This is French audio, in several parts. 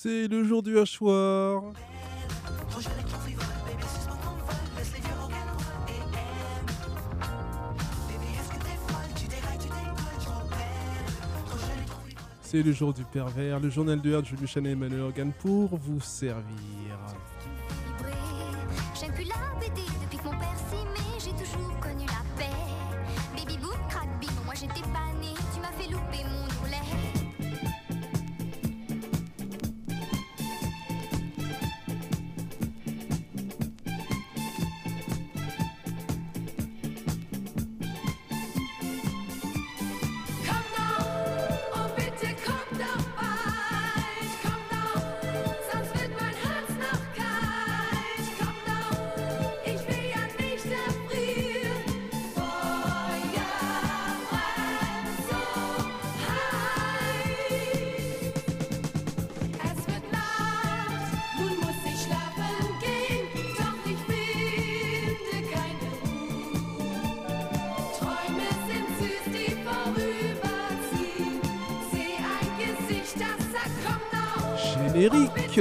C'est le jour du hachoir. C'est le jour du pervers, le journal de Herd, Julie Chanel et Emmanuel Organ pour vous servir. J'aime plus la BD depuis que mon père s'y met, j'ai toujours connu la paix. Baby boom, crack bim, moi j'étais pas née, tu m'as fait louper mon ourlet. Générique.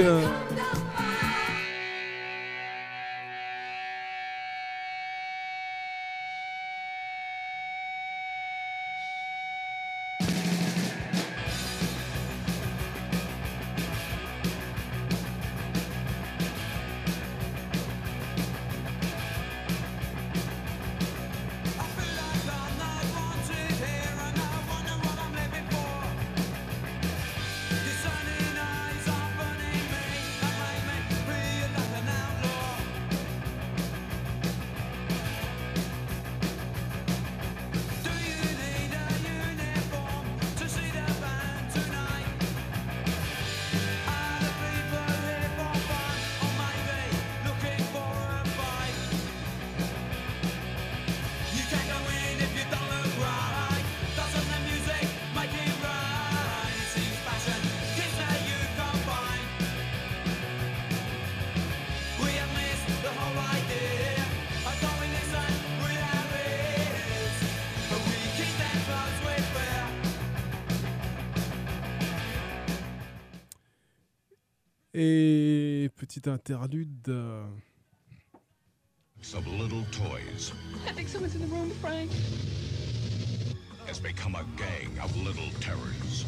Et petite interlude. Some little toys. I think someone's in the room, Frank. Has become a gang of little terrors.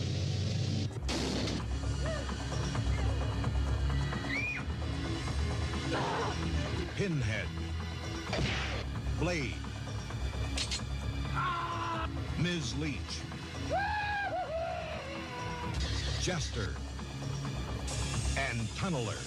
Pinhead. Blade. Ms. Leach. Jester. And Tunneler.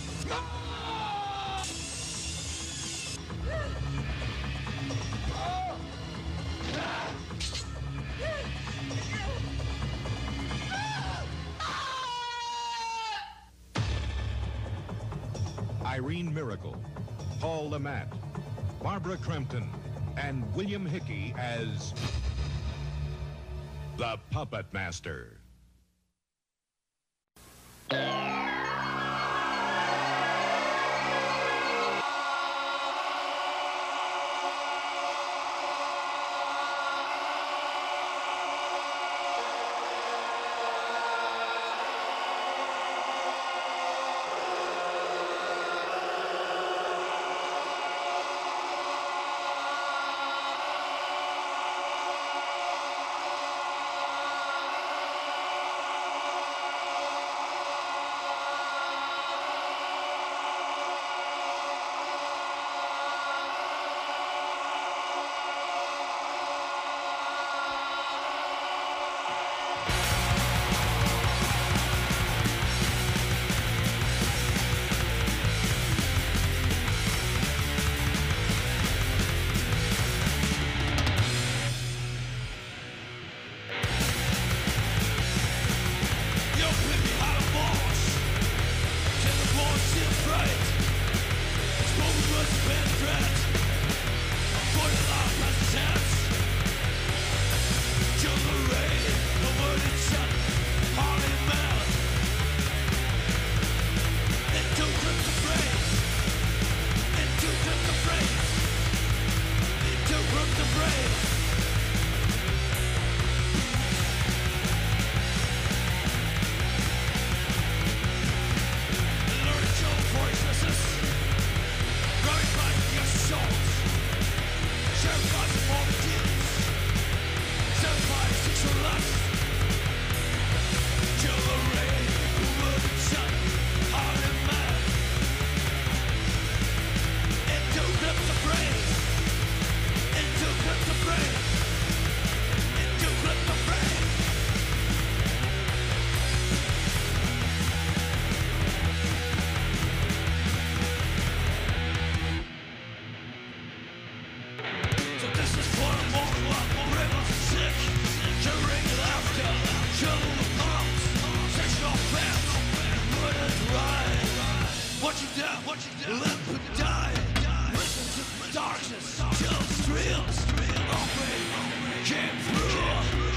Irene Miracle, Paul Lamont, Barbara Crampton, and William Hickey as the Puppet Master. down, live and die. Listen to the darkness till streams of pain came through.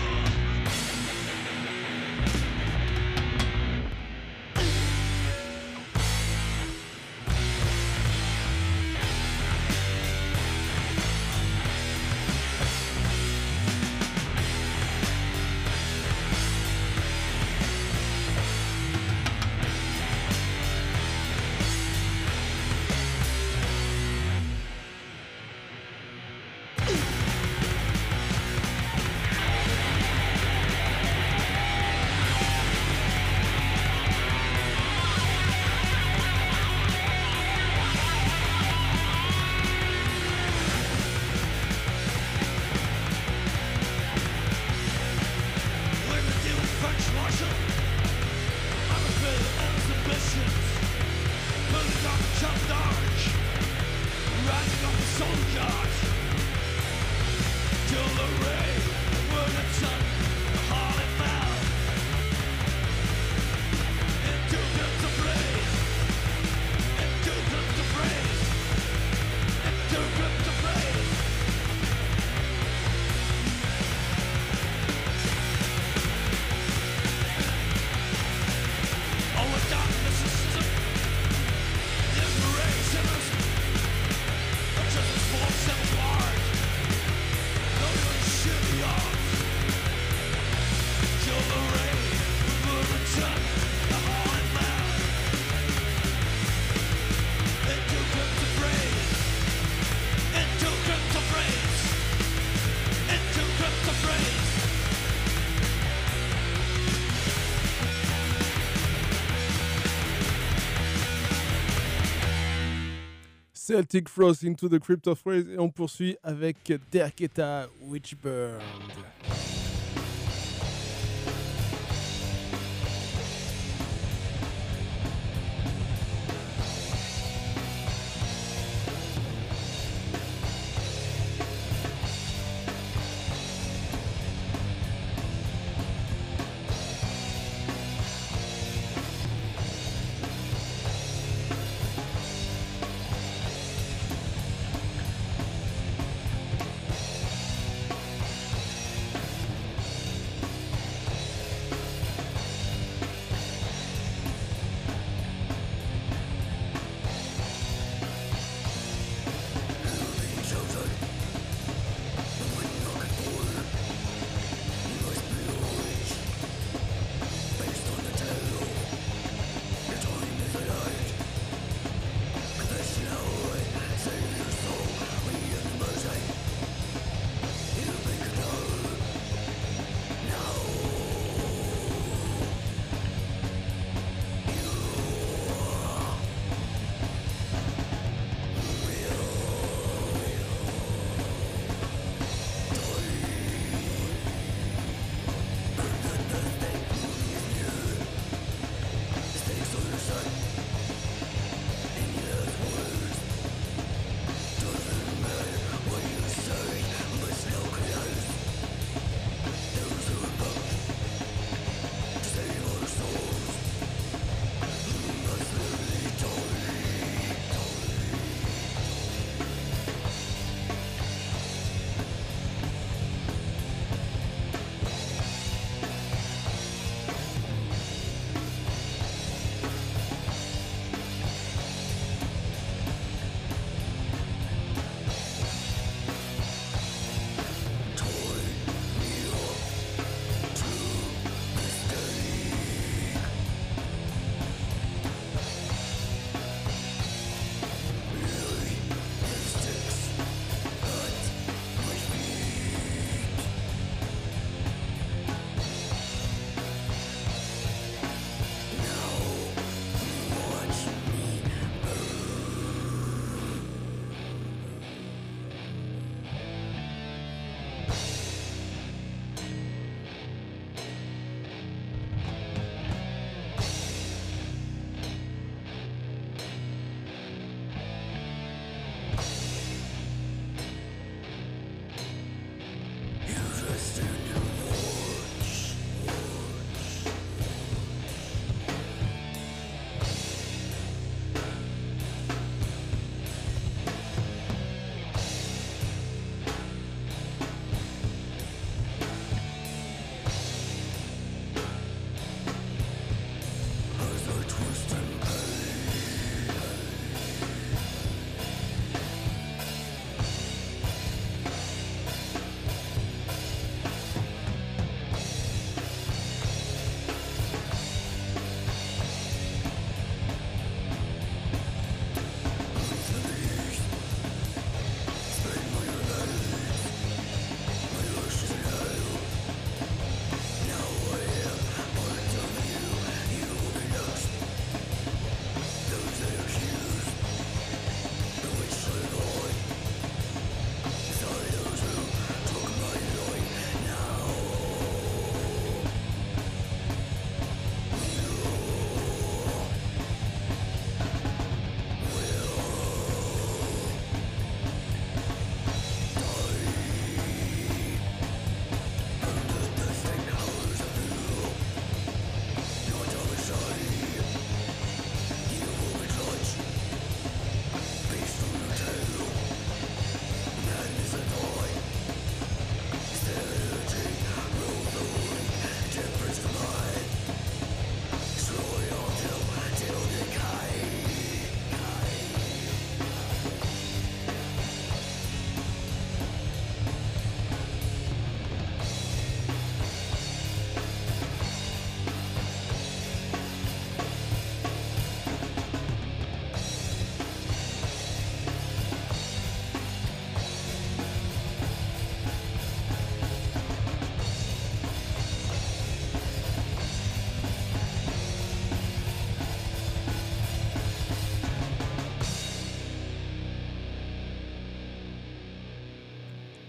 Celtic Frost into the Crypt of Rays et on poursuit avec Derketa Witchburned.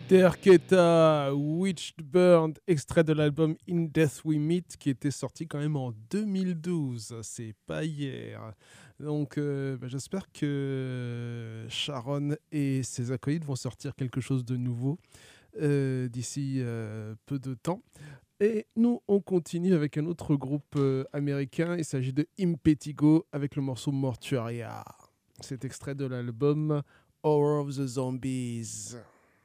Terketa, Witchburn, extrait de l'album In Death We Meet, qui était sorti quand même en 2012. C'est pas hier. Donc, j'espère que Sharon et ses acolytes vont sortir quelque chose de nouveau d'ici peu de temps. Et nous, on continue avec un autre groupe américain. Il s'agit de Impetigo avec le morceau Mortuaria. C'est extrait de l'album Horror of the Zombies.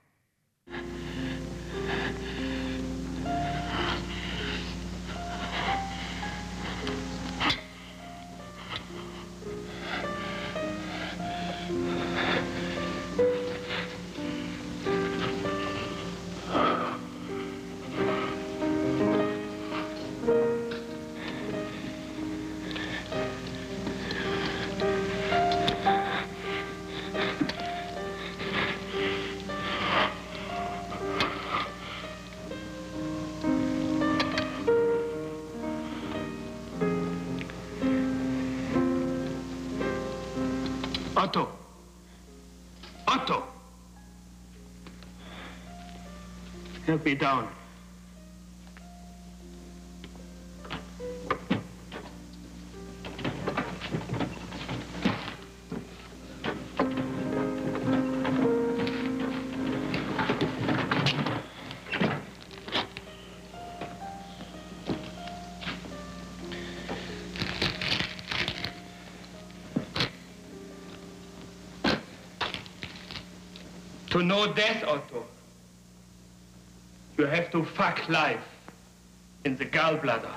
Otto! Otto! Help me down. To know death, Otto, you have to fuck life in the gallbladder.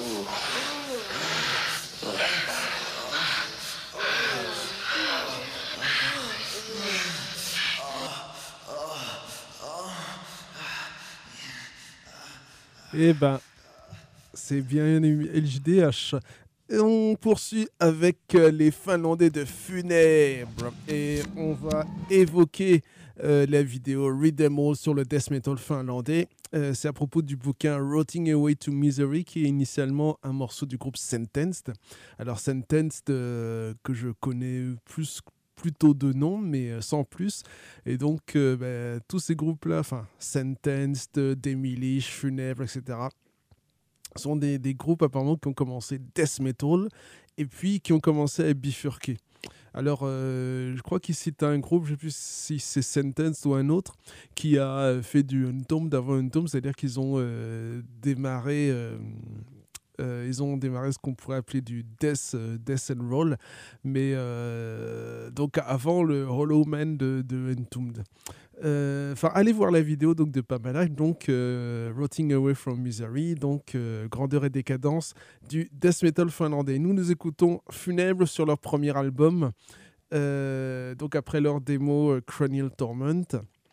Eh ben, c'est bien LJDH. Et on poursuit avec les Finlandais de Funèbre. Et on va évoquer la vidéo Read Them All sur le death metal finlandais. C'est à propos du bouquin Rotting Away to Misery, qui est initialement un morceau du groupe Sentenced. Alors Sentenced, que je connais plutôt de nom, mais sans plus. Et donc, tous ces groupes-là, enfin, Sentenced, Demolish, Funèbre, etc., sont des groupes apparemment qui ont commencé death metal et puis qui ont commencé à bifurquer. Alors, je crois qu'ici, tu as un groupe, je ne sais plus si c'est Sentence ou un autre, qui a fait du Untombed avant Untombed, c'est-à-dire qu'ils ont démarré... ils ont démarré ce qu'on pourrait appeler du death and roll, mais donc avant le Hollow Man de Entombed. Enfin, allez voir la vidéo donc de Pamela, donc Rotting Away from Misery, donc grandeur et décadence du death metal finlandais. Nous écoutons Funèbre sur leur premier album, donc après leur démo Cranial Torment.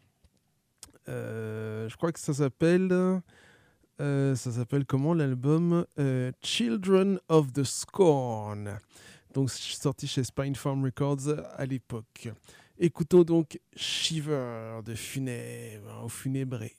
Je crois que ça s'appelle comment l'album Children of the Scorn, donc sorti chez Spinefarm Records à l'époque. Écoutons donc Shiver de Funèbre, au Funébré.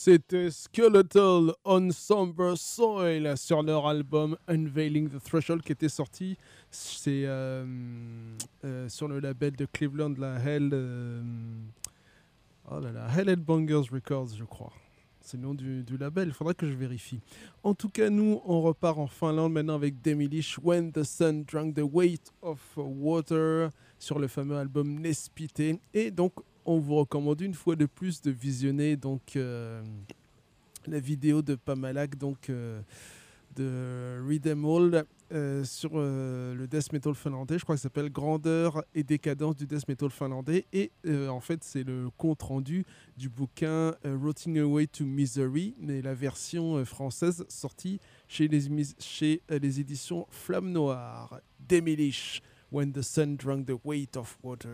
C'était Skeletal on Somber Soil sur leur album Unveiling the Threshold qui était sorti sur le label de Cleveland, la Hell Headbangers Records, je crois. C'est le nom du label, il faudrait que je vérifie. En tout cas, nous, on repart en Finlande maintenant avec Demolish, When the Sun Drank the Weight of Water, sur le fameux album Nespite. Et donc, on vous recommande une fois de plus de visionner donc, la vidéo de Pamalak, donc, de Rhythm Hall, sur le death metal finlandais. Je crois que ça s'appelle Grandeur et décadence du death metal finlandais. Et en fait, c'est le compte rendu du bouquin Rotting Away to Misery, mais la version française sortie chez les éditions Flamme Noire. Demolish, When the Sun Drank the Weight of Water.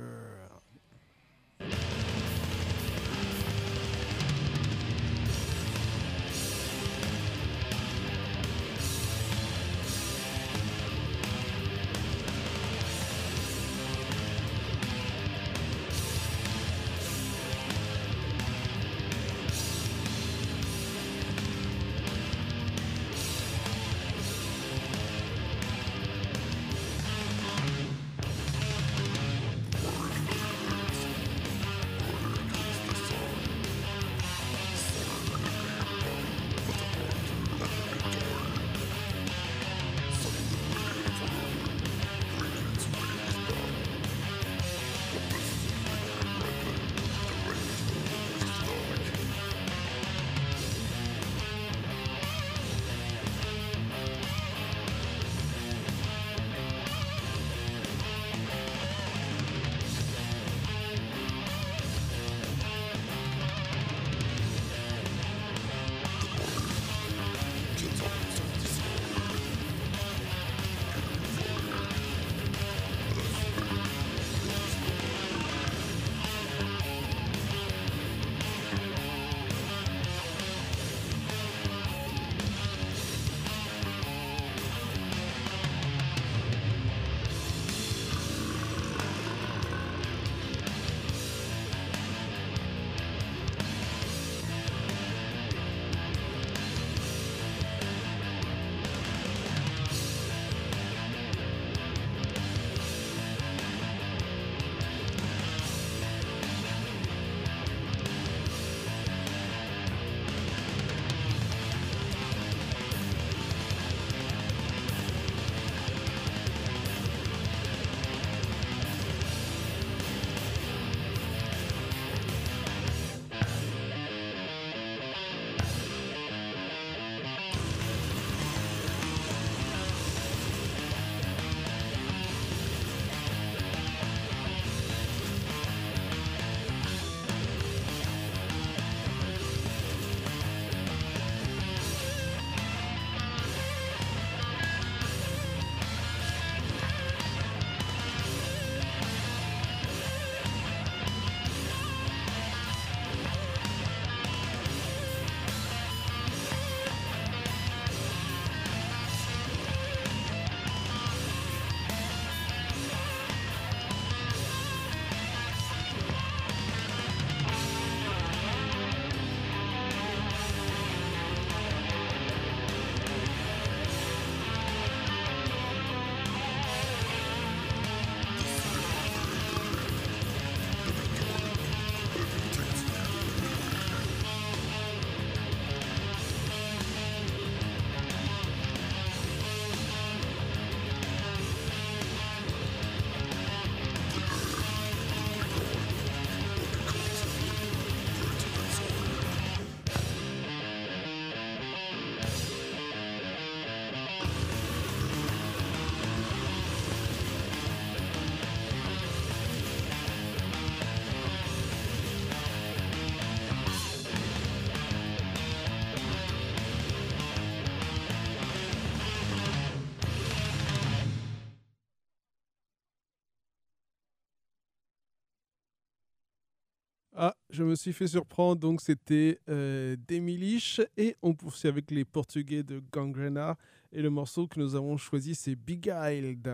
Ah, je me suis fait surprendre, donc c'était Demolish et on poursuit avec les Portugais de Gangrena et le morceau que nous avons choisi c'est Beguiled.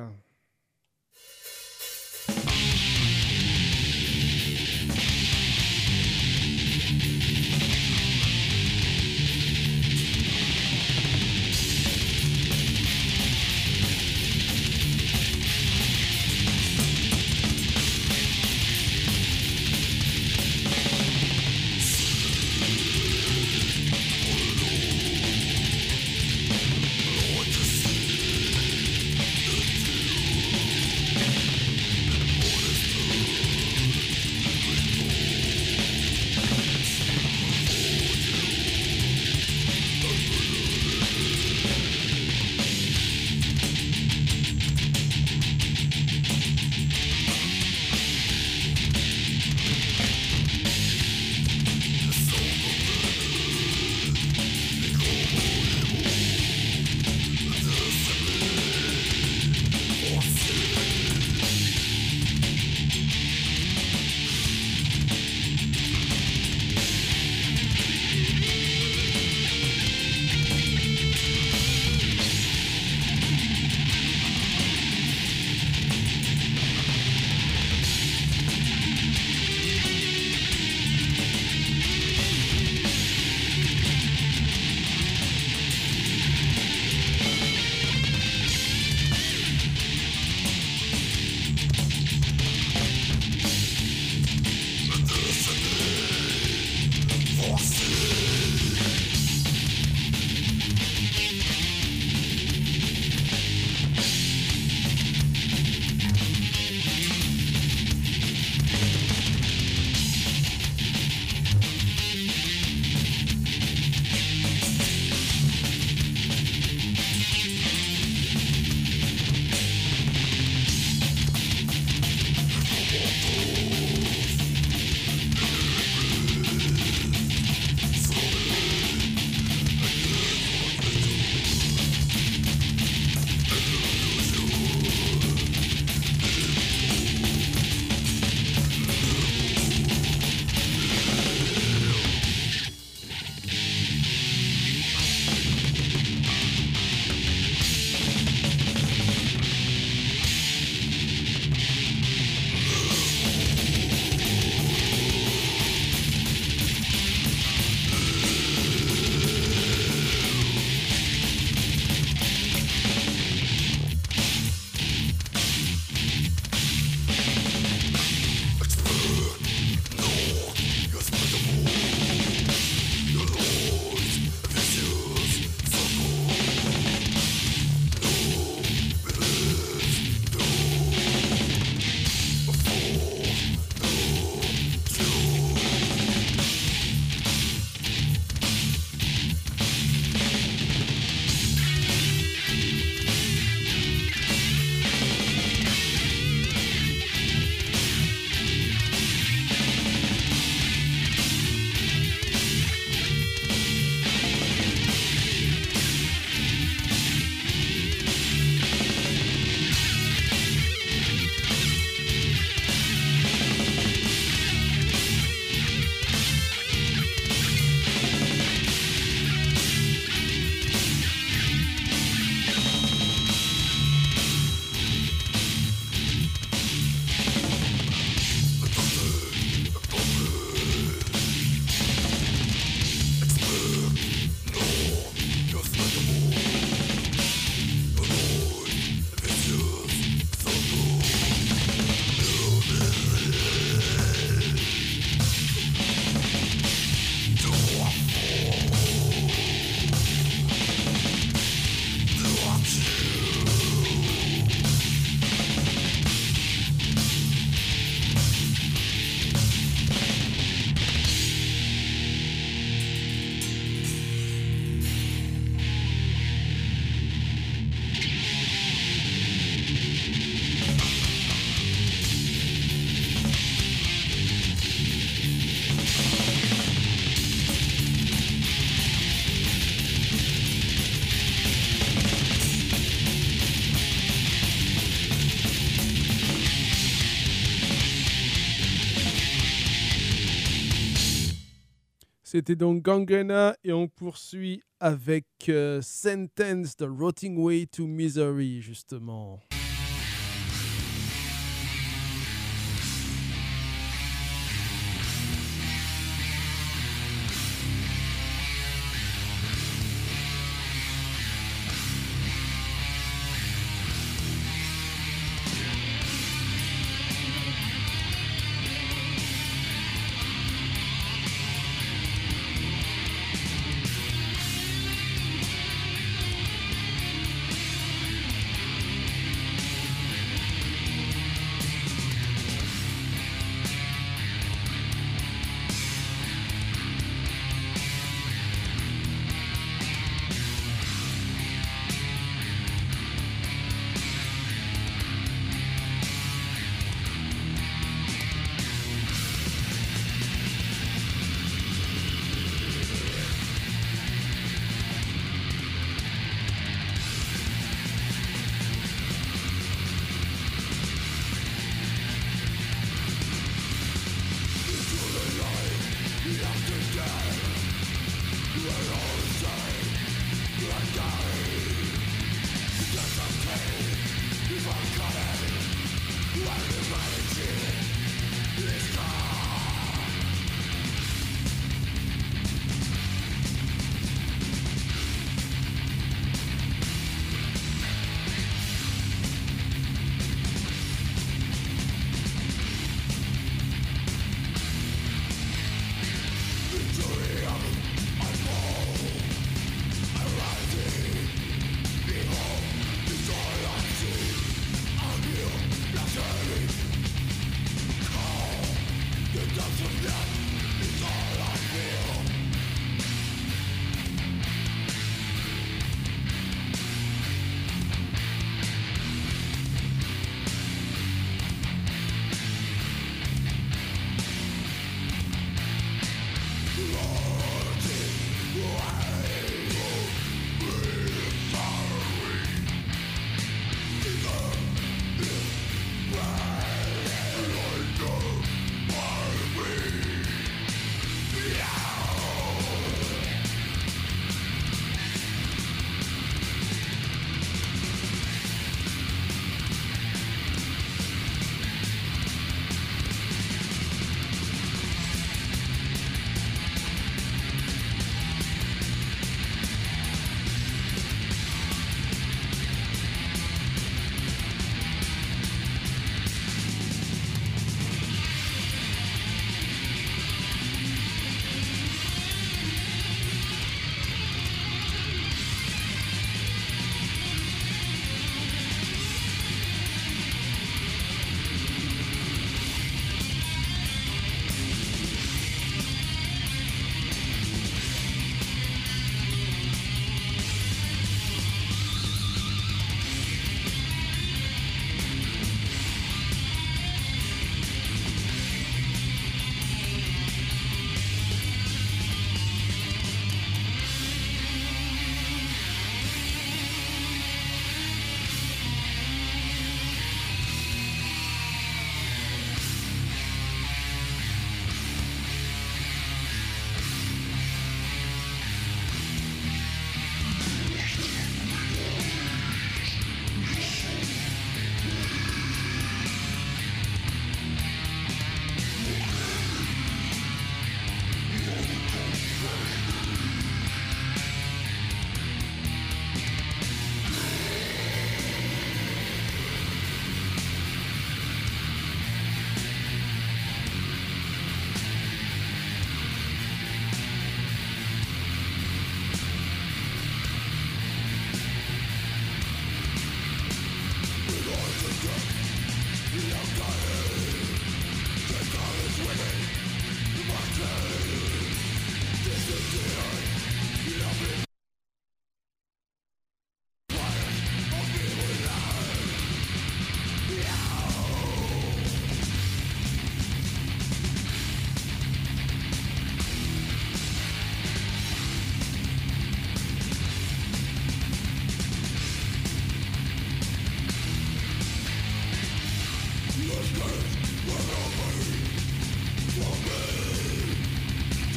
C'était donc Gangrena et on poursuit avec Sentence, The Rotting Way to Misery, justement.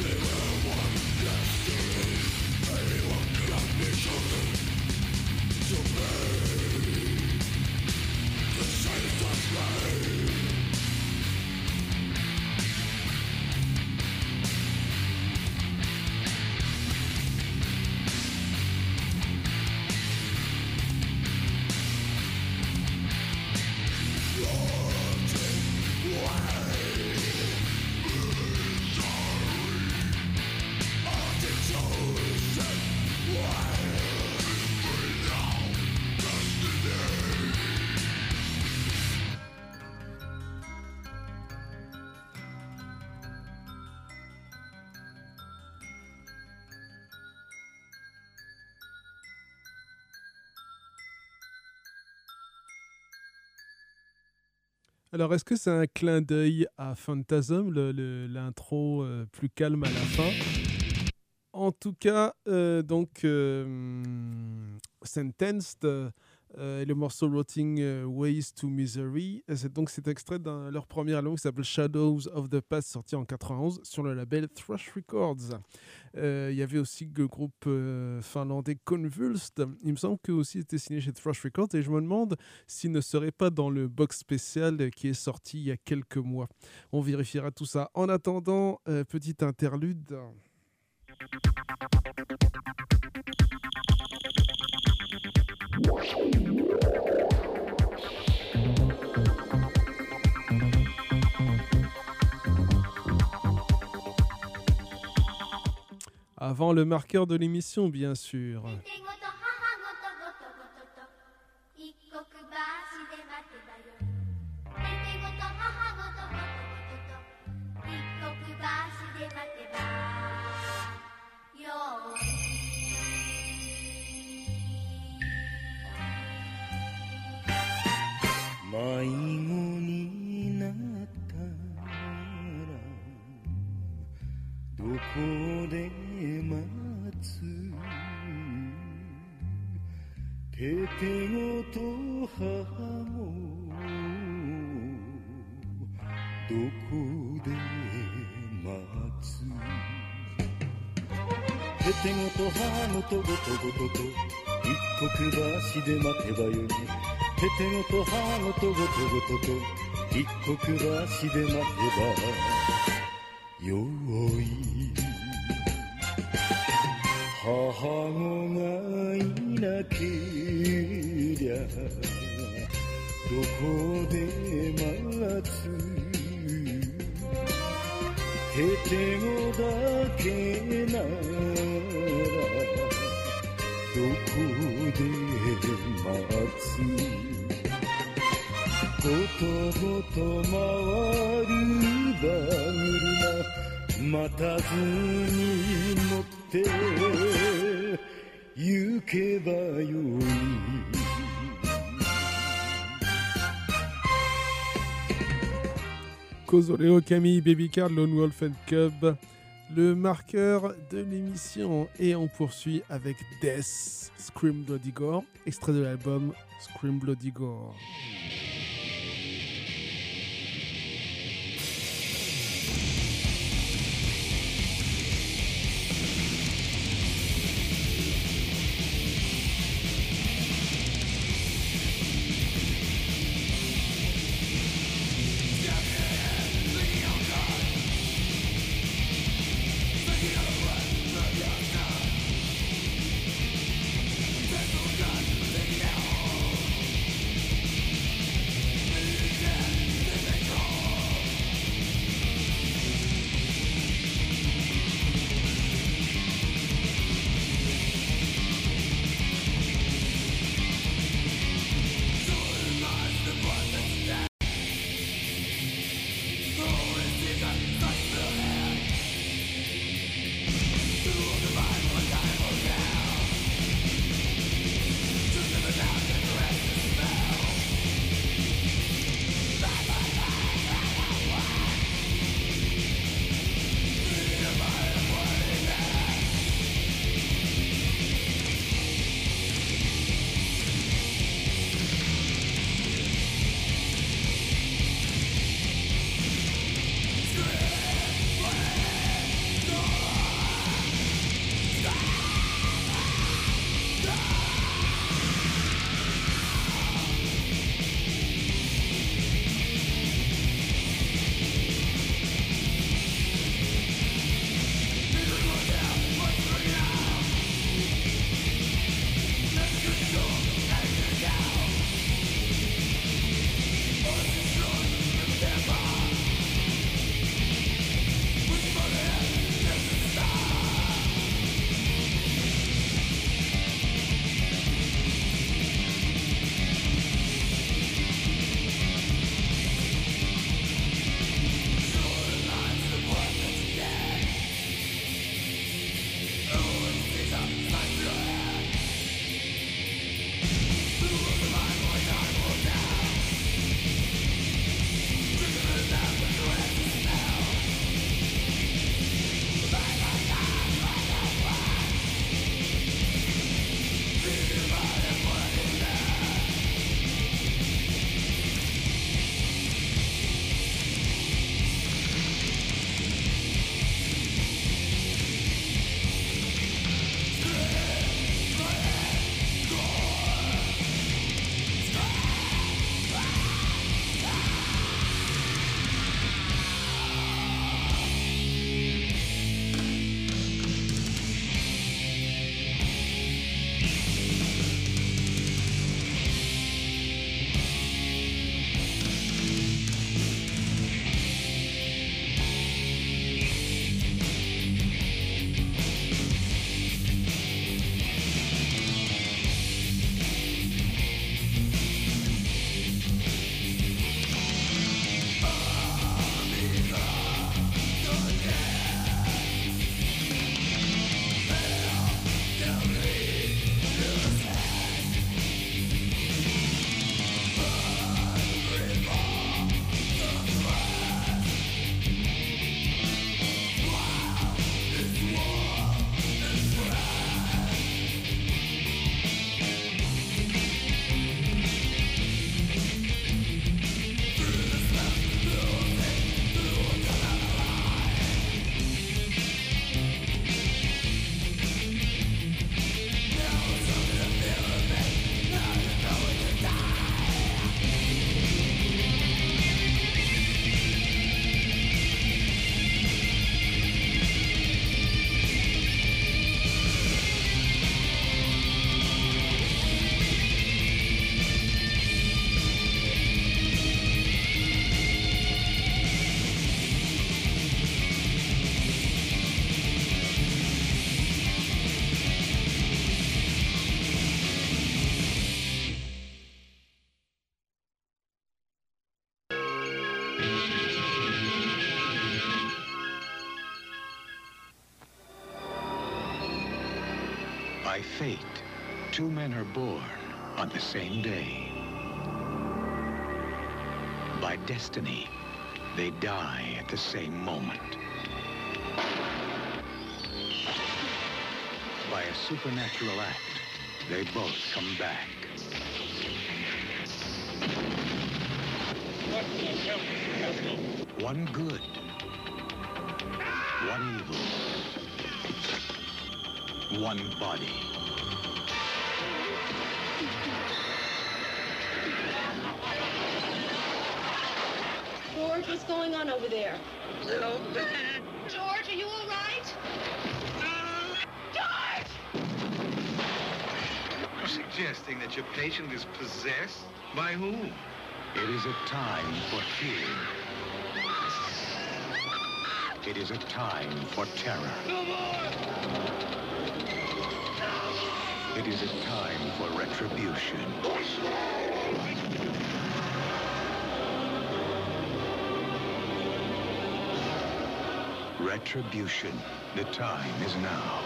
Alors, est-ce que c'est un clin d'œil à Phantasm, l'intro plus calme à la fin? En tout cas, Sentenced, le morceau Rotting Ways to Misery, c'est extrait de leur premier album qui s'appelle Shadows of the Past, sorti en 91 sur le label Thrush Records. Il y avait aussi le groupe finlandais Convulsed. Il me semble que aussi était signé chez Thrush Records et je me demande s'il ne serait pas dans le box spécial qui est sorti il y a quelques mois. On vérifiera tout ça. En attendant, petite interlude. Avant le marqueur de l'émission, bien sûr. Kozoleo, Camille, Baby Card, Lone Wolf and Cub, le marqueur de l'émission. Et on poursuit avec Death, Scream Bloody Gore, extrait de l'album Scream Bloody Gore. By fate, two men are born on the same day. By destiny, they die at the same moment. By a supernatural act, they both come back. One good, one evil, one body. George, what's going on over there? So bad. George, are you all right? George! You're suggesting that your patient is possessed? By whom? It is a time for fear. It is a time for terror. It is a time for retribution. Retribution. The time is now.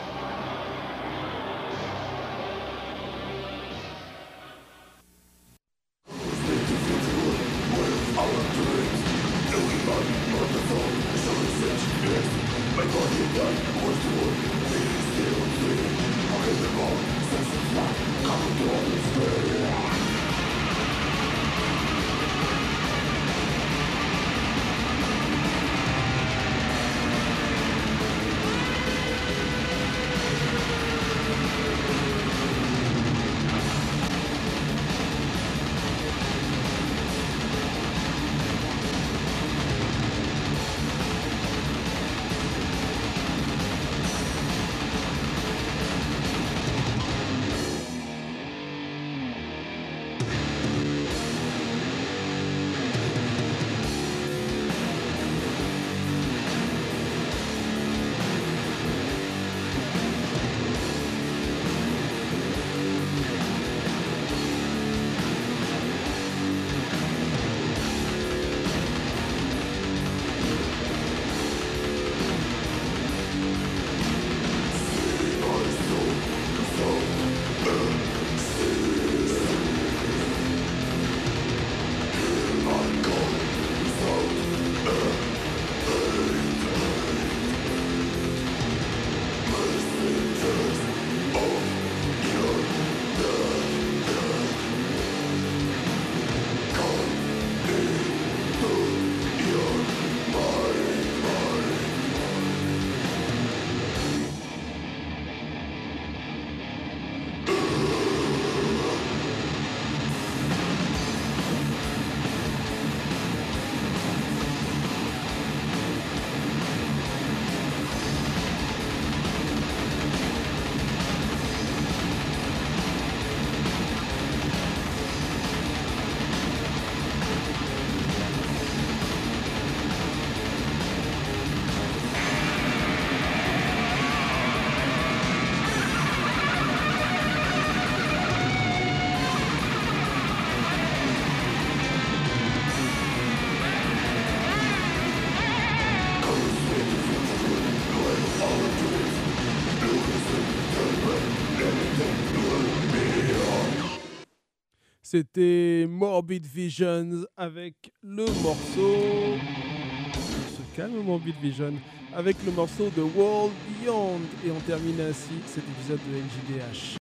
C'était Morbid Vision avec le morceau... On se calme, Morbid Vision, avec le morceau de World Beyond. Et on termine ainsi cet épisode de NJDH.